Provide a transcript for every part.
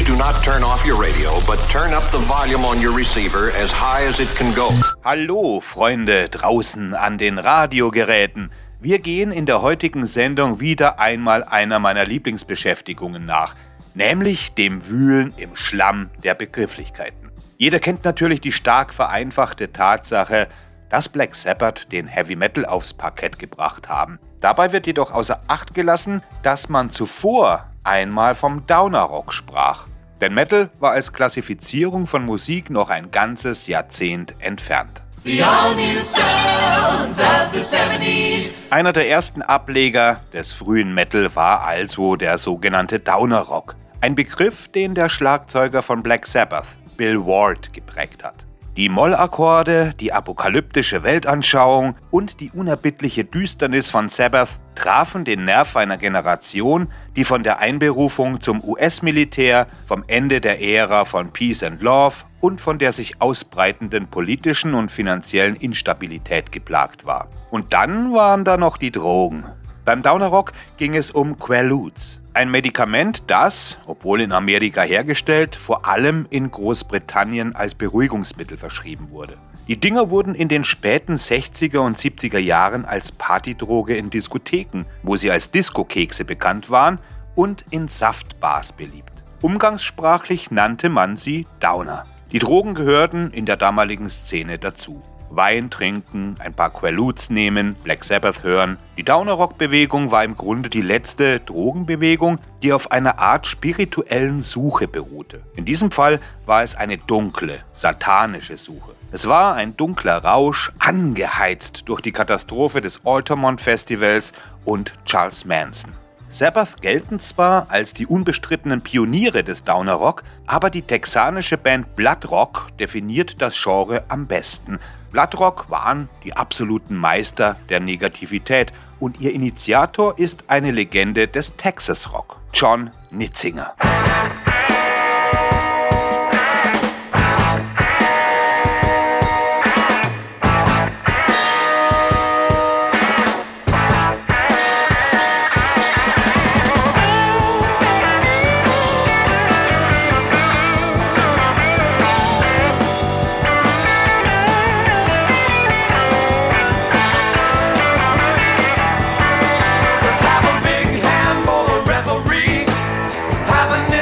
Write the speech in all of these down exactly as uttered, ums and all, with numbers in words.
Please do not turn off your radio, but turn up the volume on your receiver as high as it can go. Hallo, Freunde draußen an den Radiogeräten. Wir gehen in der heutigen Sendung wieder einmal einer meiner Lieblingsbeschäftigungen nach, nämlich dem Wühlen im Schlamm der Begrifflichkeiten. Jeder kennt natürlich die stark vereinfachte Tatsache, dass Black Sabbath den Heavy Metal aufs Parkett gebracht haben. Dabei wird jedoch außer Acht gelassen, dass man zuvor einmal vom Downer Rock sprach. Denn Metal war als Klassifizierung von Musik noch ein ganzes Jahrzehnt entfernt. Einer der ersten Ableger des frühen Metal war also der sogenannte Downer Rock. Ein Begriff, den der Schlagzeuger von Black Sabbath, Bill Ward, geprägt hat. Die Mollakkorde, die apokalyptische Weltanschauung und die unerbittliche Düsternis von Sabbath trafen den Nerv einer Generation, die von der Einberufung zum U S-Militär, vom Ende der Ära von Peace and Love und von der sich ausbreitenden politischen und finanziellen Instabilität geplagt war. Und dann waren da noch die Drogen. Beim Downer Rock ging es um Quaaludes, ein Medikament, das, obwohl in Amerika hergestellt, vor allem in Großbritannien als Beruhigungsmittel verschrieben wurde. Die Dinger wurden in den späten sechziger und siebziger Jahren als Partydroge in Diskotheken, wo sie als Disco-Kekse bekannt waren, und in Saftbars beliebt. Umgangssprachlich nannte man sie Downer. Die Drogen gehörten in der damaligen Szene dazu. Wein trinken, ein paar Quaaludes nehmen, Black Sabbath hören. Die Downer-Rock-Bewegung war im Grunde die letzte Drogenbewegung, die auf einer Art spirituellen Suche beruhte. In diesem Fall war es eine dunkle, satanische Suche. Es war ein dunkler Rausch, angeheizt durch die Katastrophe des Altamont-Festivals und Charles Manson. Sabbath gelten zwar als die unbestrittenen Pioniere des Downer Rock, aber die texanische Band Blood Rock definiert das Genre am besten. Blood Rock waren die absoluten Meister der Negativität und ihr Initiator ist eine Legende des Texas Rock, John Nitzinger. Have a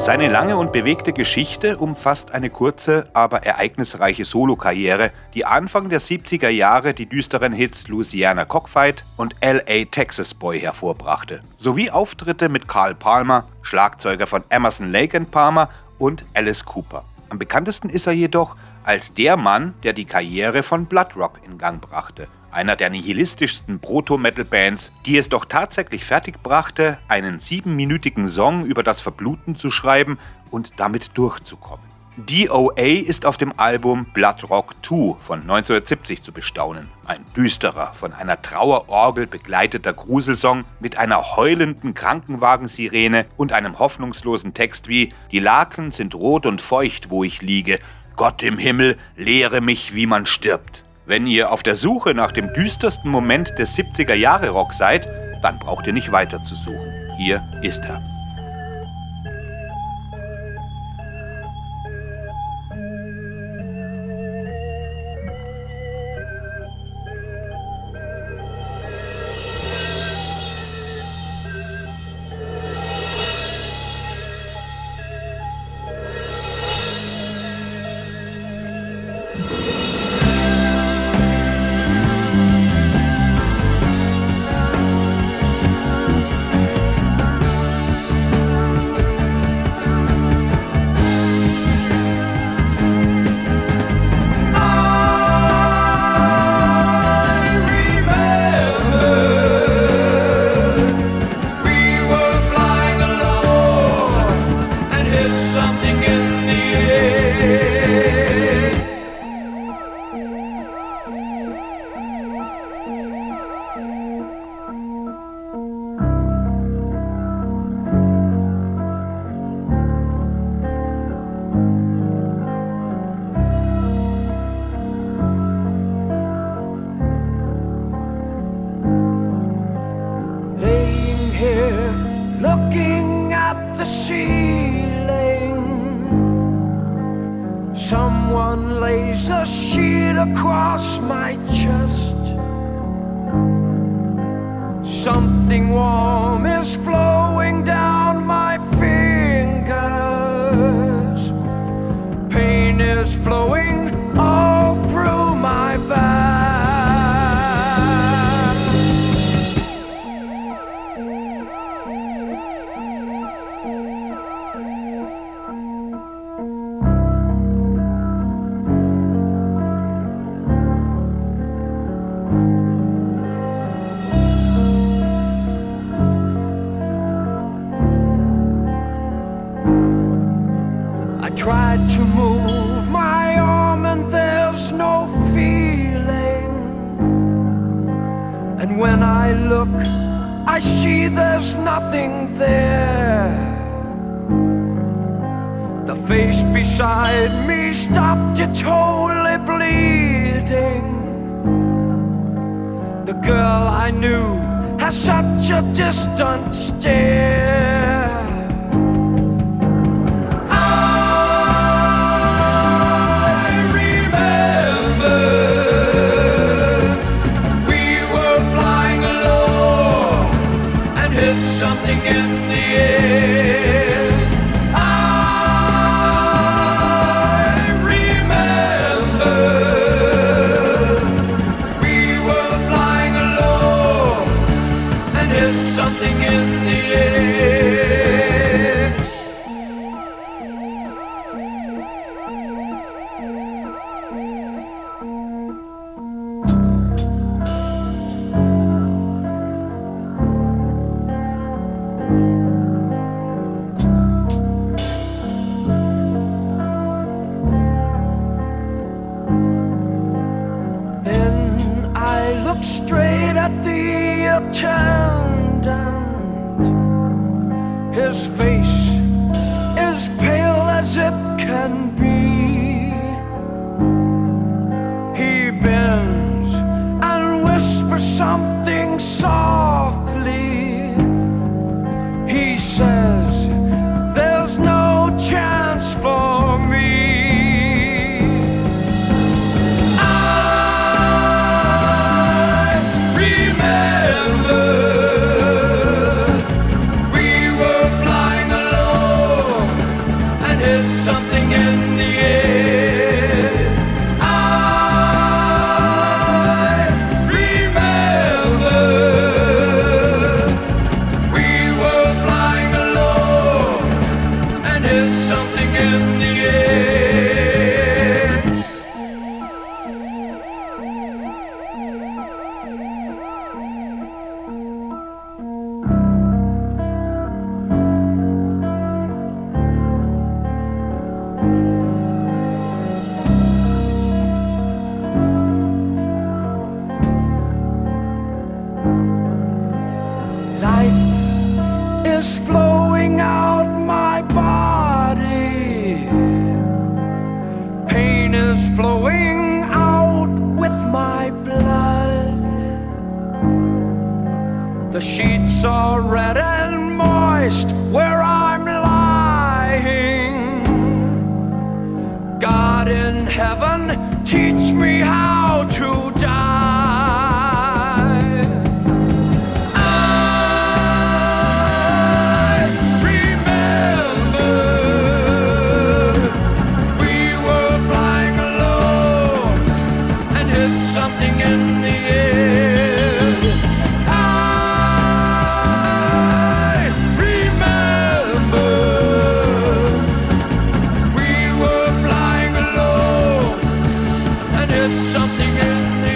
Seine lange und bewegte Geschichte umfasst eine kurze, aber ereignisreiche Solokarriere, die Anfang der siebziger Jahre die düsteren Hits Louisiana Cockfight und L A Texas Boy hervorbrachte, sowie Auftritte mit Carl Palmer, Schlagzeuger von Emerson, Lake and Palmer und Alice Cooper. Am bekanntesten ist er jedoch als der Mann, der die Karriere von Blood Rock in Gang brachte, einer der nihilistischsten Proto-Metal-Bands, die es doch tatsächlich fertigbrachte, einen siebenminütigen Song über das Verbluten zu schreiben und damit durchzukommen. D O A ist auf dem Album Blood Rock zwei von neunzehnhundertsiebzig zu bestaunen. Ein düsterer, von einer Trauerorgel begleiteter Gruselsong mit einer heulenden Krankenwagensirene und einem hoffnungslosen Text wie »Die Laken sind rot und feucht, wo ich liege. Gott im Himmel, lehre mich, wie man stirbt.« Wenn ihr auf der Suche nach dem düstersten Moment des siebziger-Jahre-Rock seid, dann braucht ihr nicht weiter zu suchen. Hier ist er. Someone lays a sheet across my chest. Something warm is flowing down my fingers. Pain is flowing all through my back. I tried to move my arm and there's no feeling. And when I look, I see there's nothing there. The face beside me stopped, it's wholly bleeding. The girl I knew has such a distant stare. Something in the air. I remember we were flying alone and hit something in the air. Straight at the attendant. His face is pale as it can be. He bends and whispers something softly. He says, "There's no chance for me." in the air. I remember we were flying alone and hit something in the air. Life is flowing out my body. Pain is flowing out with my blood. The sheets are red and moist where I'm lying. God in heaven, teach me how to die. Something in the air. I remember we were flying alone and hit something in the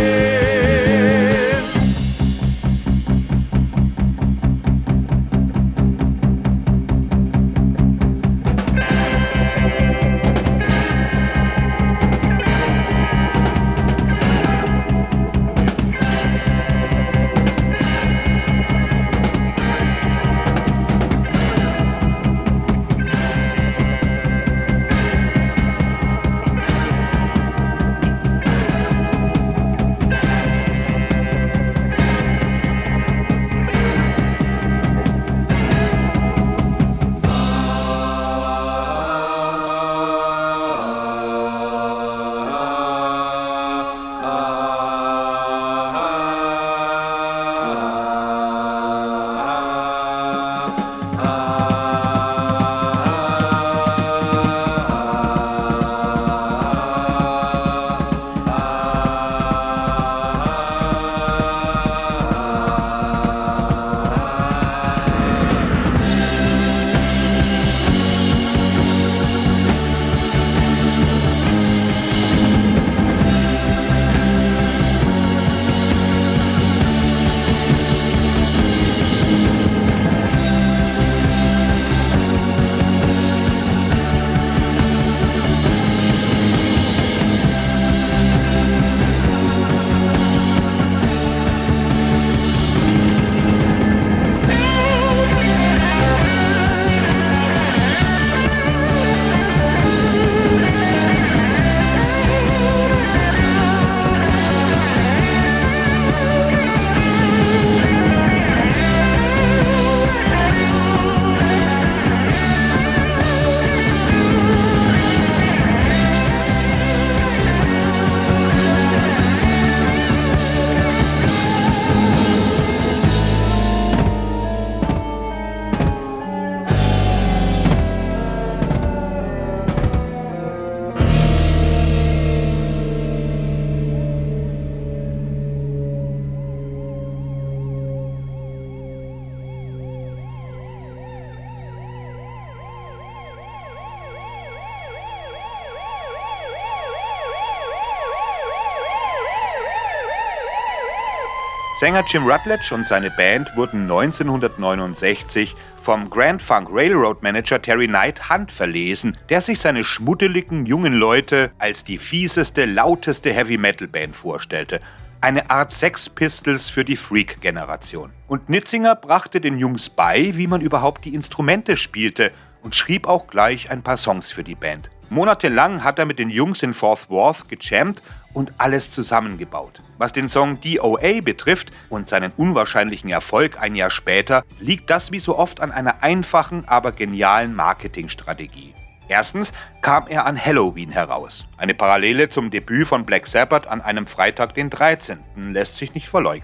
Sänger Jim Rutledge und seine Band wurden neunzehnhundertneunundsechzig vom Grand Funk Railroad Manager Terry Knight handverlesen, der sich seine schmuddeligen jungen Leute als die fieseste, lauteste Heavy-Metal-Band vorstellte. Eine Art Sex Pistols für die Freak-Generation. Und Nitzinger brachte den Jungs bei, wie man überhaupt die Instrumente spielte und schrieb auch gleich ein paar Songs für die Band. Monatelang hat er mit den Jungs in Fort Worth gejammt und alles zusammengebaut. Was den Song D O A betrifft und seinen unwahrscheinlichen Erfolg ein Jahr später, liegt das wie so oft an einer einfachen, aber genialen Marketingstrategie. Erstens kam er an Halloween heraus. Eine Parallele zum Debüt von Black Sabbath an einem Freitag den dreizehnten lässt sich nicht verleugnen.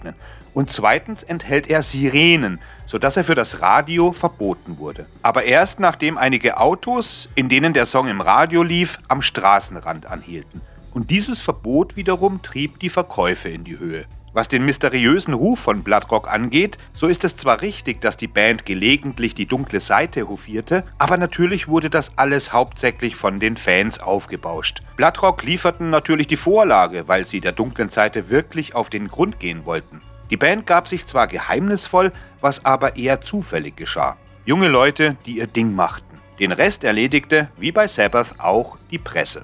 Und zweitens enthält er Sirenen, sodass er für das Radio verboten wurde. Aber erst nachdem einige Autos, in denen der Song im Radio lief, am Straßenrand anhielten. Und dieses Verbot wiederum trieb die Verkäufe in die Höhe. Was den mysteriösen Ruf von Bloodrock angeht, so ist es zwar richtig, dass die Band gelegentlich die dunkle Seite hofierte, aber natürlich wurde das alles hauptsächlich von den Fans aufgebauscht. Bloodrock lieferten natürlich die Vorlage, weil sie der dunklen Seite wirklich auf den Grund gehen wollten. Die Band gab sich zwar geheimnisvoll, was aber eher zufällig geschah. Junge Leute, die ihr Ding machten. Den Rest erledigte, wie bei Sabbath, auch die Presse.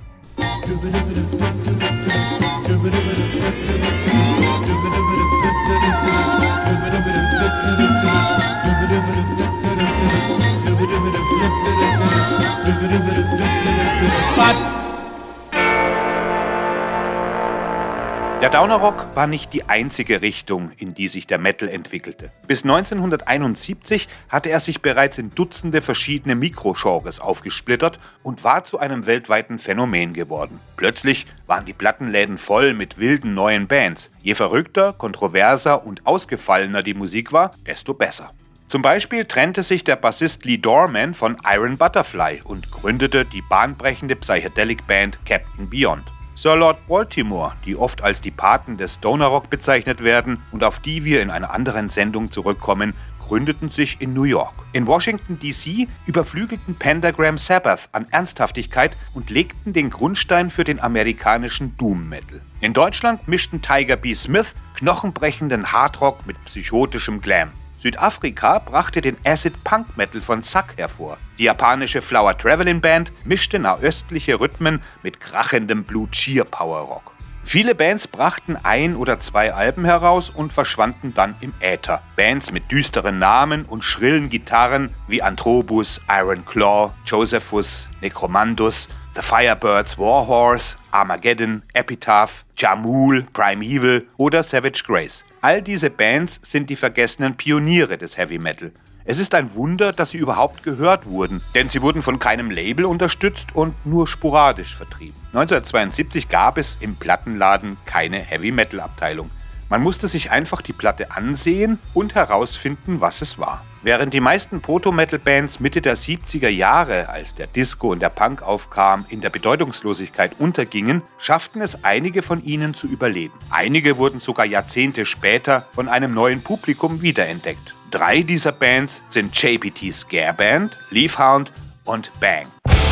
Der Downer-Rock war nicht die einzige Richtung, in die sich der Metal entwickelte. Bis neunzehnhunderteinundsiebzig hatte er sich bereits in Dutzende verschiedene Mikrogenres aufgesplittert und war zu einem weltweiten Phänomen geworden. Plötzlich waren die Plattenläden voll mit wilden neuen Bands. Je verrückter, kontroverser und ausgefallener die Musik war, desto besser. Zum Beispiel trennte sich der Bassist Lee Dorman von Iron Butterfly und gründete die bahnbrechende Psychedelic-Band Captain Beyond. Sir Lord Baltimore, die oft als die Paten des Stoner-Rock bezeichnet werden und auf die wir in einer anderen Sendung zurückkommen, gründeten sich in New York. In Washington D C überflügelten Pentagram Sabbath an Ernsthaftigkeit und legten den Grundstein für den amerikanischen Doom-Metal. In Deutschland mischten Tiger B. Smith knochenbrechenden Hardrock mit psychotischem Glam. Südafrika brachte den Acid-Punk-Metal von Suck hervor. Die japanische Flower Traveling Band mischte nahöstliche Rhythmen mit krachendem Blue-Cheer-Power-Rock. Viele Bands brachten ein oder zwei Alben heraus und verschwanden dann im Äther. Bands mit düsteren Namen und schrillen Gitarren wie Antrobus, Iron Claw, Josephus, Necromandus, The Firebirds, Warhorse, Armageddon, Epitaph, Jamul, Primeval oder Savage Grace. All diese Bands sind die vergessenen Pioniere des Heavy Metal. Es ist ein Wunder, dass sie überhaupt gehört wurden, denn sie wurden von keinem Label unterstützt und nur sporadisch vertrieben. neunzehnhundertzweiundsiebzig gab es im Plattenladen keine Heavy Metal Abteilung. Man musste sich einfach die Platte ansehen und herausfinden, was es war. Während die meisten Proto-Metal-Bands Mitte der siebziger Jahre, als der Disco und der Punk aufkam, in der Bedeutungslosigkeit untergingen, schafften es einige von ihnen zu überleben. Einige wurden sogar Jahrzehnte später von einem neuen Publikum wiederentdeckt. Drei dieser Bands sind J P T Scare Band, Leafhound und Bang.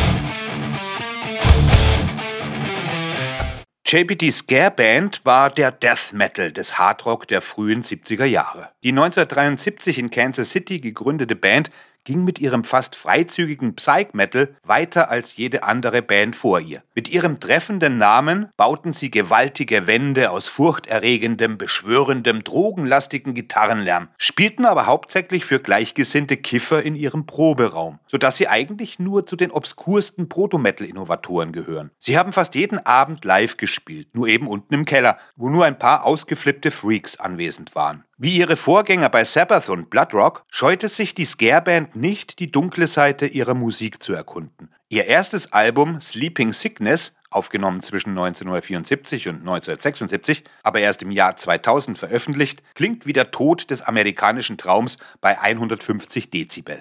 J P T Scare Band war der Death Metal des Hardrock der frühen siebziger Jahre. Die neunzehnhundertdreiundsiebzig in Kansas City gegründete Band ging mit ihrem fast freizügigen Psych-Metal weiter als jede andere Band vor ihr. Mit ihrem treffenden Namen bauten sie gewaltige Wände aus furchterregendem, beschwörendem, drogenlastigen Gitarrenlärm, spielten aber hauptsächlich für gleichgesinnte Kiffer in ihrem Proberaum, sodass sie eigentlich nur zu den obskursten Proto-Metal-Innovatoren gehören. Sie haben fast jeden Abend live gespielt, nur eben unten im Keller, wo nur ein paar ausgeflippte Freaks anwesend waren. Wie ihre Vorgänger bei Sabbath und Bloodrock scheute sich die Scare-Band nicht, die dunkle Seite ihrer Musik zu erkunden. Ihr erstes Album Sleeping Sickness, aufgenommen zwischen neunzehnhundertvierundsiebzig und neunzehnhundertsechsundsiebzig, aber erst im Jahr zweitausend veröffentlicht, klingt wie der Tod des amerikanischen Traums bei hundertfünfzig Dezibel.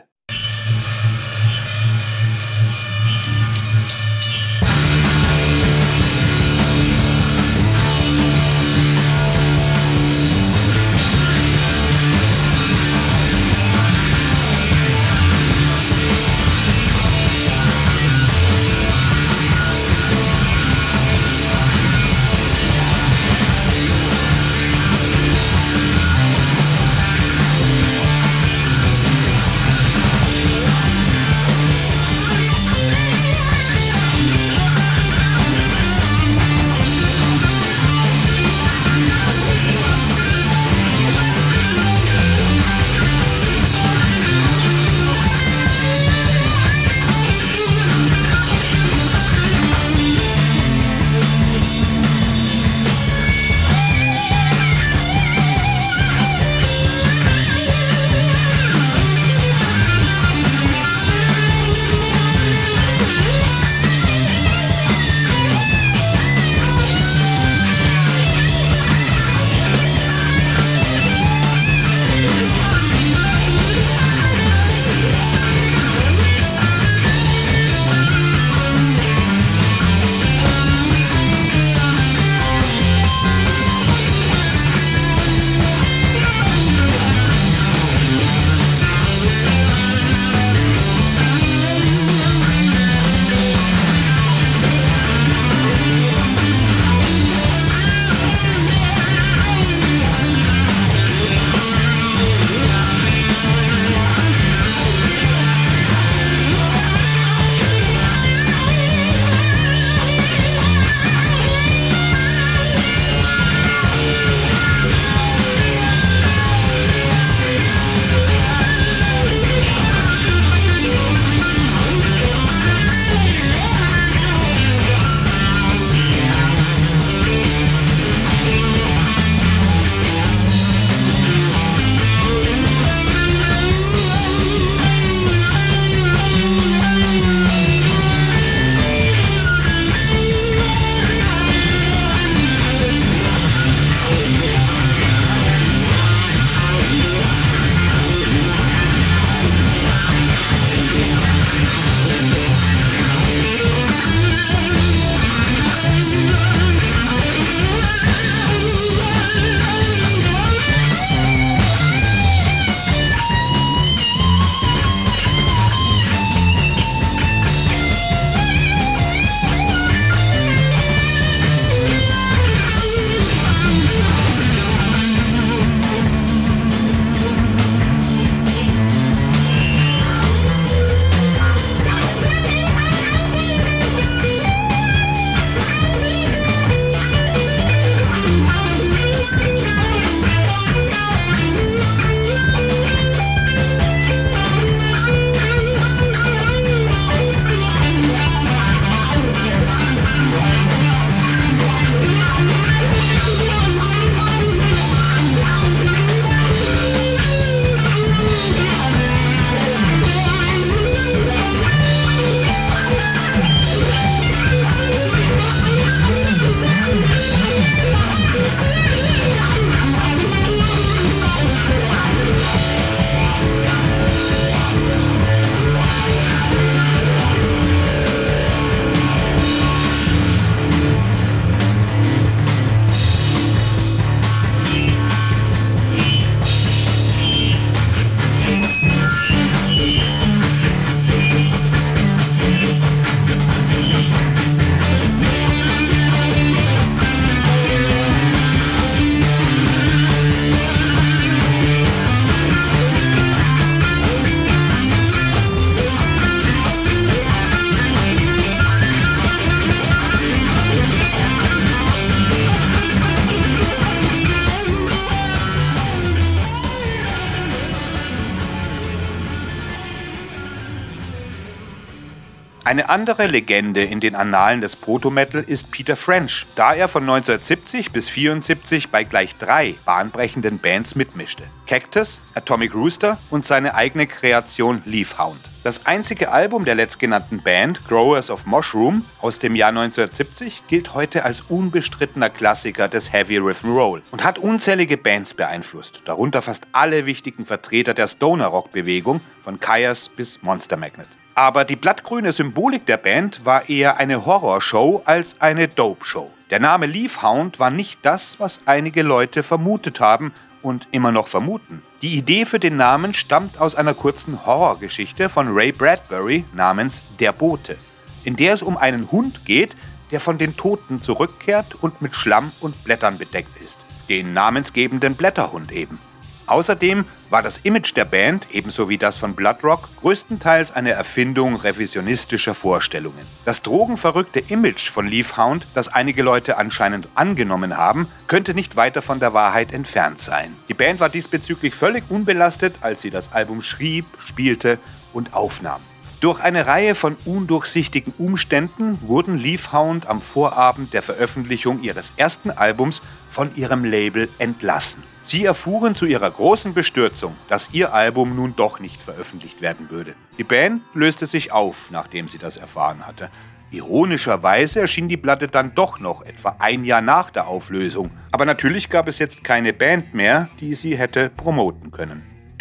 Eine andere Legende in den Annalen des Proto-Metal ist Peter French, da er von neunzehnhundertsiebzig bis vierundsiebzig bei gleich drei bahnbrechenden Bands mitmischte: Cactus, Atomic Rooster und seine eigene Kreation Leafhound. Das einzige Album der letztgenannten Band, Growers of Mushroom, aus dem Jahr neunzehnhundertsiebzig, gilt heute als unbestrittener Klassiker des Heavy Riff'n'Roll und hat unzählige Bands beeinflusst, darunter fast alle wichtigen Vertreter der Stoner-Rock-Bewegung, von Kyuss bis Monster Magnet. Aber die blattgrüne Symbolik der Band war eher eine Horrorshow als eine Dope-Show. Der Name Leafhound war nicht das, was einige Leute vermutet haben und immer noch vermuten. Die Idee für den Namen stammt aus einer kurzen Horrorgeschichte von Ray Bradbury namens Der Bote, in der es um einen Hund geht, der von den Toten zurückkehrt und mit Schlamm und Blättern bedeckt ist. Den namensgebenden Blätterhund eben. Außerdem war das Image der Band, ebenso wie das von Bloodrock, größtenteils eine Erfindung revisionistischer Vorstellungen. Das drogenverrückte Image von Leafhound, das einige Leute anscheinend angenommen haben, könnte nicht weiter von der Wahrheit entfernt sein. Die Band war diesbezüglich völlig unbelastet, als sie das Album schrieb, spielte und aufnahm. Durch eine Reihe von undurchsichtigen Umständen wurden Leafhound am Vorabend der Veröffentlichung ihres ersten Albums von ihrem Label entlassen. Sie erfuhren zu ihrer großen Bestürzung, dass ihr Album nun doch nicht veröffentlicht werden würde. Die Band löste sich auf, nachdem sie das erfahren hatte. Ironischerweise erschien die Platte dann doch noch etwa ein Jahr nach der Auflösung. Aber natürlich gab es jetzt keine Band mehr, die sie hätte promoten können.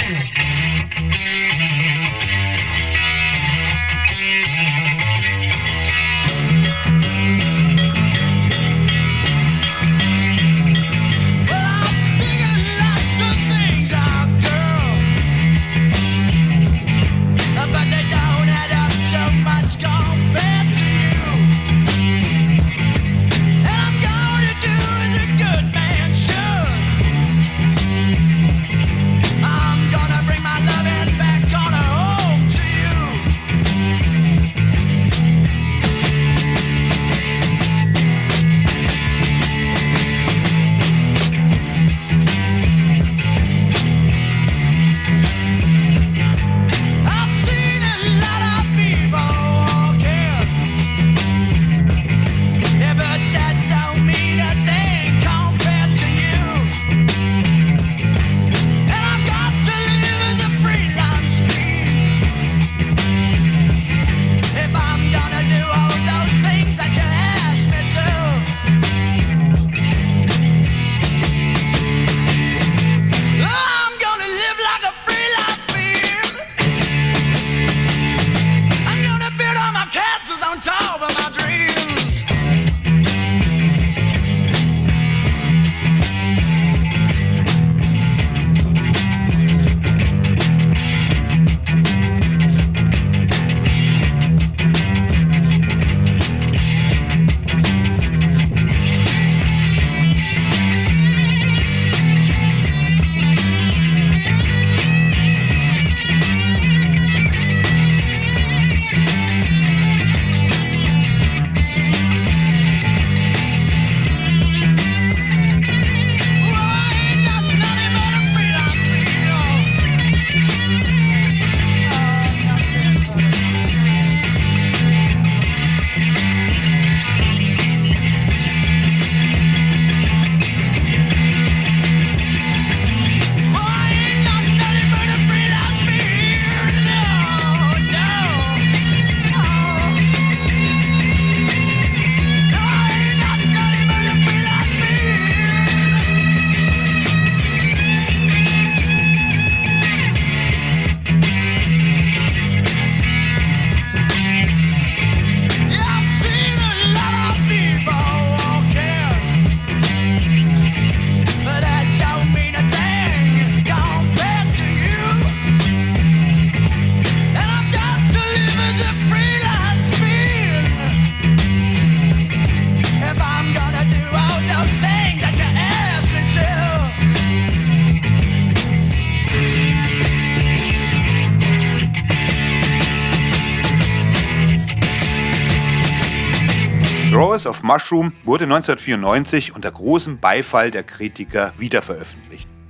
Growers of Mushroom wurde neunzehnhundertvierundneunzig unter großem Beifall der Kritiker wiederveröffentlicht.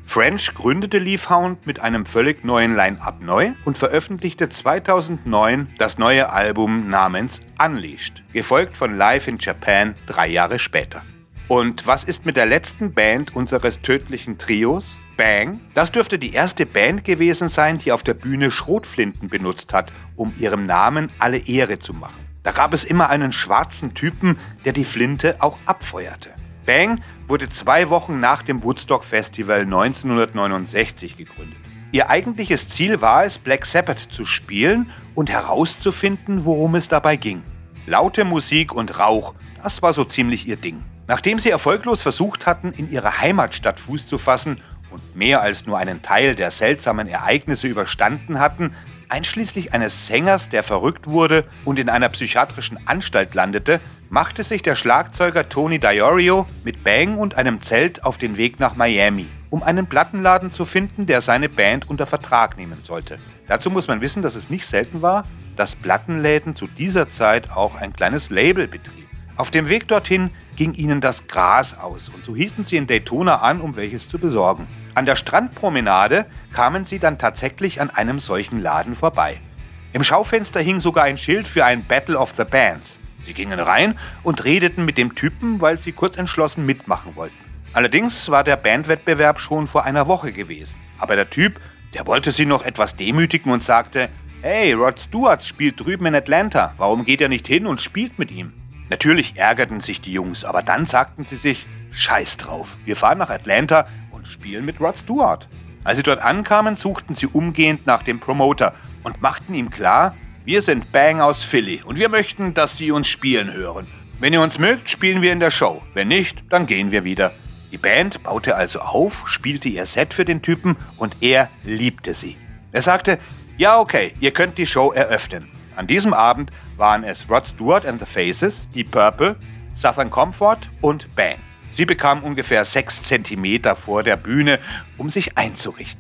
French gründete Leafhound mit einem völlig neuen Line-Up neu und veröffentlichte zweitausendneun das neue Album namens Unleashed, gefolgt von Live in Japan drei Jahre später. Und was ist mit der letzten Band unseres tödlichen Trios? Bang. Das dürfte die erste Band gewesen sein, die auf der Bühne Schrotflinten benutzt hat, um ihrem Namen alle Ehre zu machen. Da gab es immer einen schwarzen Typen, der die Flinte auch abfeuerte. Bang wurde zwei Wochen nach dem Woodstock Festival neunzehnhundertneunundsechzig gegründet. Ihr eigentliches Ziel war es, Black Sabbath zu spielen und herauszufinden, worum es dabei ging. Laute Musik und Rauch, das war so ziemlich ihr Ding. Nachdem sie erfolglos versucht hatten, in ihrer Heimatstadt Fuß zu fassen und mehr als nur einen Teil der seltsamen Ereignisse überstanden hatten, einschließlich eines Sängers, der verrückt wurde und in einer psychiatrischen Anstalt landete, machte sich der Schlagzeuger Tony Diorio mit Bang und einem Zelt auf den Weg nach Miami, um einen Plattenladen zu finden, der seine Band unter Vertrag nehmen sollte. Dazu muss man wissen, dass es nicht selten war, dass Plattenläden zu dieser Zeit auch ein kleines Label betrieben. Auf dem Weg dorthin ging ihnen das Gras aus und so hielten sie in Daytona an, um welches zu besorgen. An der Strandpromenade kamen sie dann tatsächlich an einem solchen Laden vorbei. Im Schaufenster hing sogar ein Schild für ein Battle of the Bands. Sie gingen rein und redeten mit dem Typen, weil sie kurz entschlossen mitmachen wollten. Allerdings war der Bandwettbewerb schon vor einer Woche gewesen. Aber der Typ, der wollte sie noch etwas demütigen und sagte: „Hey, Rod Stewart spielt drüben in Atlanta. Warum geht er nicht hin und spielt mit ihm?“ Natürlich ärgerten sich die Jungs, aber dann sagten sie sich: „Scheiß drauf, wir fahren nach Atlanta und spielen mit Rod Stewart.“ Als sie dort ankamen, suchten sie umgehend nach dem Promoter und machten ihm klar: „Wir sind Bang aus Philly und wir möchten, dass Sie uns spielen hören. Wenn ihr uns mögt, spielen wir in der Show. Wenn nicht, dann gehen wir wieder.“ Die Band baute also auf, spielte ihr Set für den Typen und er liebte sie. Er sagte: „Ja, okay, ihr könnt die Show eröffnen.“ An diesem Abend waren es Rod Stewart and the Faces, Deep Purple, Southern Comfort und Bang. Sie bekamen ungefähr sechs Zentimeter vor der Bühne, um sich einzurichten.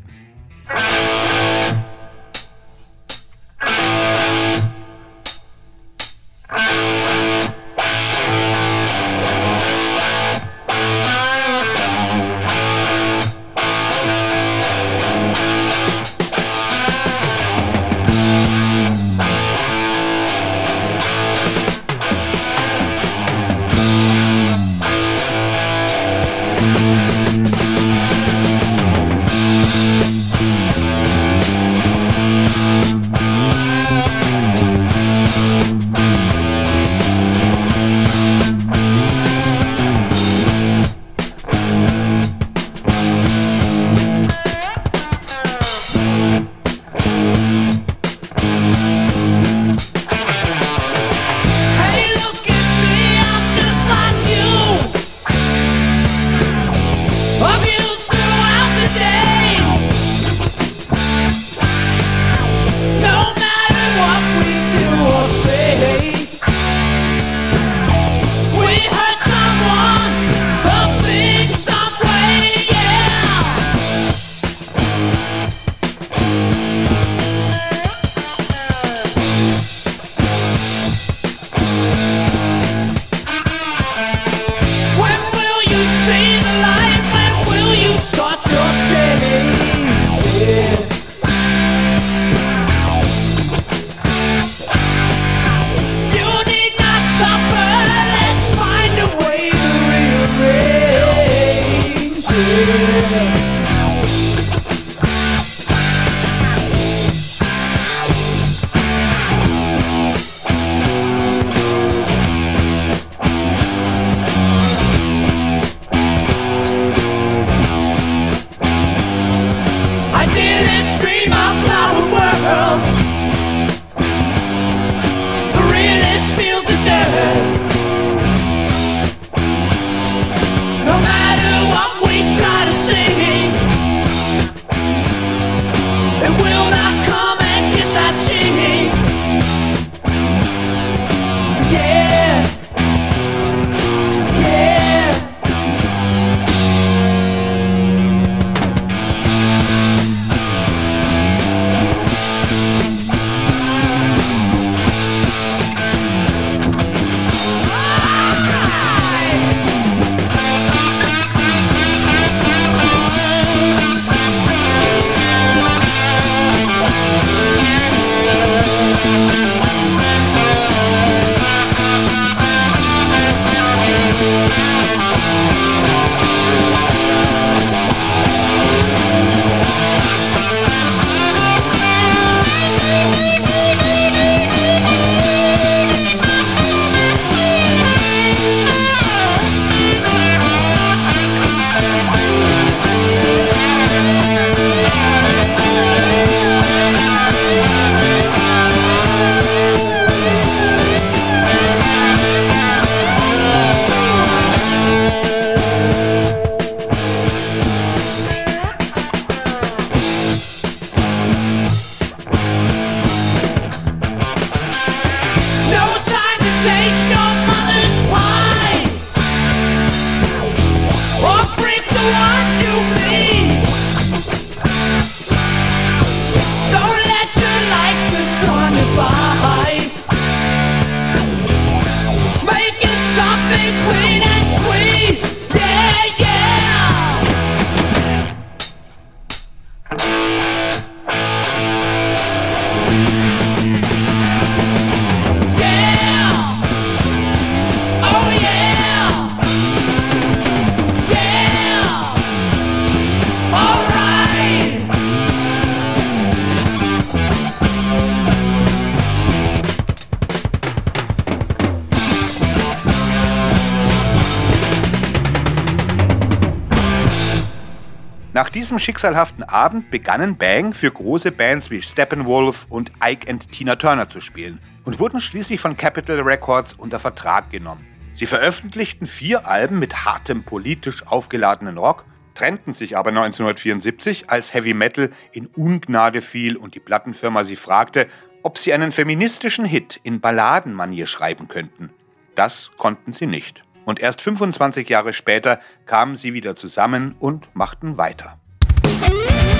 diesem schicksalhaften Abend begannen Bang für große Bands wie Steppenwolf und Ike and Tina Turner zu spielen und wurden schließlich von Capitol Records unter Vertrag genommen. Sie veröffentlichten vier Alben mit hartem, politisch aufgeladenen Rock, trennten sich aber neunzehnhundertvierundsiebzig, als Heavy Metal in Ungnade fiel und die Plattenfirma sie fragte, ob sie einen feministischen Hit in Balladenmanier schreiben könnten. Das konnten sie nicht. Und erst fünfundzwanzig Jahre später kamen sie wieder zusammen und machten weiter.